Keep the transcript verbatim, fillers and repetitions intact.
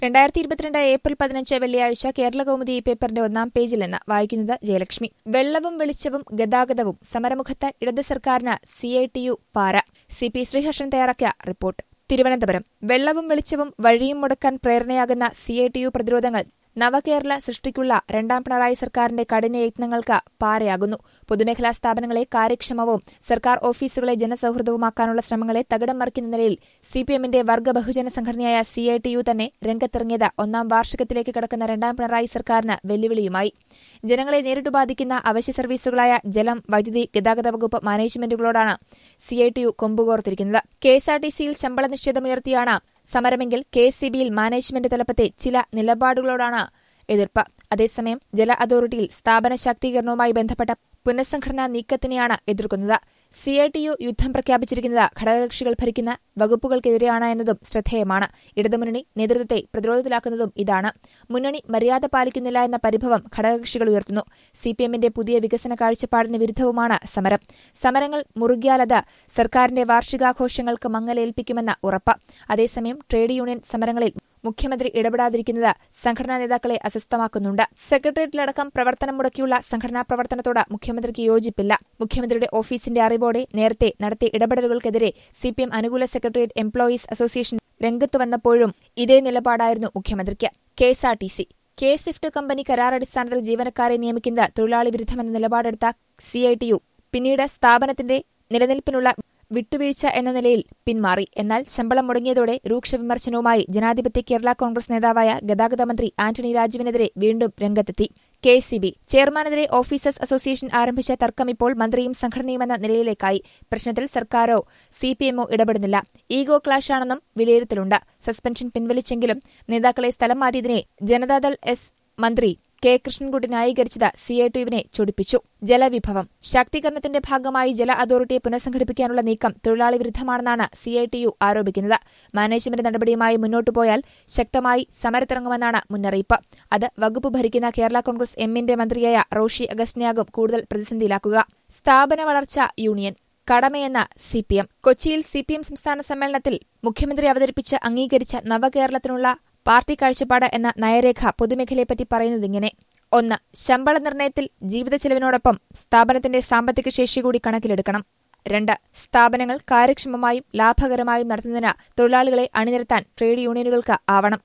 രണ്ടായിരത്തി ഇരുപത്തിരണ്ട് ഏപ്രിൽ പതിനഞ്ച് വെള്ളിയാഴ്ച കേരളകൗമുദി പേപ്പറിന്റെ ഒന്നാം പേജിൽ നിന്ന് വായിക്കുന്നത് ജയലക്ഷ്മി. വെള്ളവും വെളിച്ചവും ഗതാഗതവും സമരമുഖത്ത് ഇടത് സർക്കാരിന് സി ഐ ടി യു പാര. സി പി ശ്രീഹർഷൻ തയ്യാറാക്കിയ റിപ്പോർട്ട്. തിരുവനന്തപുരം. വെള്ളവും വെളിച്ചവും വഴിയും മുടക്കാൻ പ്രേരണയാകുന്ന സി ഐ ടി യു പ്രതിരോധങ്ങൾ നവകേരള സൃഷ്ടിക്കുള്ള രണ്ടാം പിണറായി സർക്കാരിന്റെ കഠിനയത്നങ്ങൾക്ക് പാരയാകുന്നു. പൊതുമേഖലാ സ്ഥാപനങ്ങളെ കാര്യക്ഷമവും സർക്കാർ ഓഫീസുകളെ ജനസൌഹൃദവുമാക്കാനുള്ള ശ്രമങ്ങളെ തകിടം മറിക്കുന്ന നിലയിൽ സിപിഎമ്മിന്റെ വർഗ ബഹുജന സംഘടനയായ സി ഐ ടി യു തന്നെ രംഗത്തിറങ്ങിയത് ഒന്നാം വാർഷികത്തിലേക്ക് കടക്കുന്ന രണ്ടാം പിണറായി സർക്കാരിന് വെല്ലുവിളിയുമായി. ജനങ്ങളെ നേരിട്ട് ബാധിക്കുന്ന അവശ്യ സർവീസുകളായ ജലം, വൈദ്യുതി, ഗതാഗത വകുപ്പ് മാനേജ്മെന്റുകളോടാണ് സി ഐ ടി യു കൊമ്പുകോർത്തിരിക്കുന്നത്. കെ എസ് ആർ ടി സിയിൽ ശമ്പള നിശ്ചിതമുയർത്തിയാണ് സമരമെങ്കിൽ കെ എസ് ഇ ബിയിൽ മാനേജ്മെന്റ് തലപ്പത്തെ ചില നിലപാടുകളോടാണ് എതിർപ്പ്. അതേസമയം ജല അതോറിറ്റിയിൽ സ്ഥാപന ശാക്തീകരണവുമായി ബന്ധപ്പെട്ട പുനഃസംഘടനാ നീക്കത്തിനെയാണ് എതിർക്കുന്നത്. സി ഐ ടി യു യുദ്ധം പ്രഖ്യാപിച്ചിരിക്കുന്നത് ഘടകകക്ഷികൾ ഭരിക്കുന്ന വകുപ്പുകൾക്കെതിരെയാണ് എന്നതും ശ്രദ്ധേയമാണ്. ഇടതുമുന്നണി നേതൃത്വത്തെ പ്രതിരോധത്തിലാക്കുന്നതും ഇതാണ്. മുന്നണി മര്യാദ പാലിക്കുന്നില്ല എന്ന പരിഭവം ഘടകകക്ഷികൾ ഉയർത്തുന്നു. സിപിഎമ്മിന്റെ പുതിയ വികസന കാഴ്ചപ്പാടിന് വിരുദ്ധവുമാണ് സമരം. സമരങ്ങൾ മുറുകിയാലത് സർക്കാരിന്റെ വാർഷികാഘോഷങ്ങൾക്ക് മങ്ങലേൽപ്പിക്കുമെന്ന ഉറപ്പ്. അതേസമയം ട്രേഡ് യൂണിയൻ സമരങ്ങളിൽ മുഖ്യമന്ത്രി ഇടപെടാതിരിക്കുന്നത് സംഘടനാ നേതാക്കളെ അസ്വസ്ഥമാക്കുന്നുണ്ട്. സെക്രട്ടേറിയറ്റിലടക്കം പ്രവർത്തനം മുടക്കിയുള്ള സംഘടനാ പ്രവർത്തനത്തോട് മുഖ്യമന്ത്രിക്ക് യോജിപ്പില്ല. മുഖ്യമന്ത്രിയുടെ ഓഫീസിന്റെ അറിവോടെ നേരത്തെ നടത്തിയ ഇടപെടലുകൾക്കെതിരെ സിപിഎം അനുകൂല സെക്രട്ടേറിയറ്റ് എംപ്ലോയീസ് അസോസിയേഷൻ രംഗത്തുവന്നപ്പോഴും ഇതേ നിലപാടായിരുന്നു മുഖ്യമന്ത്രിക്ക്. K S R T C K swift company കരാറടിസ്ഥാനത്തിൽ ജീവനക്കാരെ നിയമിക്കുന്നത് തൊഴിലാളി വിരുദ്ധമെന്ന നിലപാടെടുത്ത സി ഐ ടി യു പിന്നീട് സ്ഥാപനത്തിന്റെ നിലനിൽപ്പിനുള്ള വിട്ടുവീഴ്ച എന്ന നിലയിൽ പിന്മാറി. എന്നാൽ ശമ്പളം മുടങ്ങിയതോടെ രൂക്ഷ വിമർശനവുമായി ജനാധിപത്യ കേരള കോൺഗ്രസ് നേതാവായ ഗതാഗത മന്ത്രി ആന്റണി രാജുവിനെതിരെ വീണ്ടും രംഗത്തെത്തി. കെ എസ് ഇ ബി ചെയർമാനെതിരെ ഓഫീസേഴ്സ് അസോസിയേഷൻ ആരംഭിച്ച തർക്കം ഇപ്പോൾ മന്ത്രിയും സംഘടനയുമെന്ന നിലയിലേക്കായി. പ്രശ്നത്തിൽ സർക്കാരോ സിപിഎമ്മോ ഇടപെടുന്നില്ല. ഈഗോ ക്ലാഷാണെന്നും വിലയിരുത്തലുണ്ട്. സസ്പെൻഷൻ പിൻവലിച്ചെങ്കിലും നേതാക്കളെ സ്ഥലം മാറ്റിയതിനെ ജനതാദൾ എസ് മന്ത്രി കെ കൃഷ്ണൻകുട്ടി ന്യായീകരിച്ചത് സി ഐ ടി യുവിനെ ചൊടിപ്പിച്ചു. ജലവിഭവം ശാക്തീകരണത്തിന്റെ ഭാഗമായി ജല അതോറിറ്റിയെ പുനഃസംഘടിപ്പിക്കാനുള്ള നീക്കം തൊഴിലാളി വിരുദ്ധമാണെന്നാണ് സി ഐ ടി യു ആരോപിക്കുന്നത്. മാനേജ്മെന്റ് നടപടിയുമായി മുന്നോട്ടു പോയാൽ ശക്തമായി സമരത്തിറങ്ങുമെന്നാണ് മുന്നറിയിപ്പ്. അത് വകുപ്പ് ഭരിക്കുന്ന കേരള കോൺഗ്രസ് എമ്മിന്റെ മന്ത്രിയായ റോഷി അഗസ്റ്റിനെയാകും കൂടുതൽ പ്രതിസന്ധിയിലാക്കുക. സ്ഥാപന വളർച്ച യൂണിയൻ കടമയെന്ന സിപിഎം. കൊച്ചിയിൽ സിപിഎം സംസ്ഥാന സമ്മേളനത്തിൽ മുഖ്യമന്ത്രി അവതരിപ്പിച്ച് അംഗീകരിച്ച നവകേരളത്തിനുള്ള പാർട്ടി കാഴ്ചപ്പാട് എന്ന നയരേഖ പൊതുമേഖലയെപ്പറ്റി പറയുന്നതിങ്ങനെ: ഒന്ന്, ശമ്പള നിർണയത്തിൽ ജീവിത ചെലവിനോടൊപ്പം സ്ഥാപനത്തിന്റെ സാമ്പത്തിക ശേഷി കൂടി കണക്കിലെടുക്കണം. രണ്ട്, സ്ഥാപനങ്ങൾ കാര്യക്ഷമമായും ലാഭകരമായും നടത്തുന്നതിന് തൊഴിലാളികളെ അണിനിരത്താൻ ട്രേഡ് യൂണിയനുകൾക്ക് ആവണം.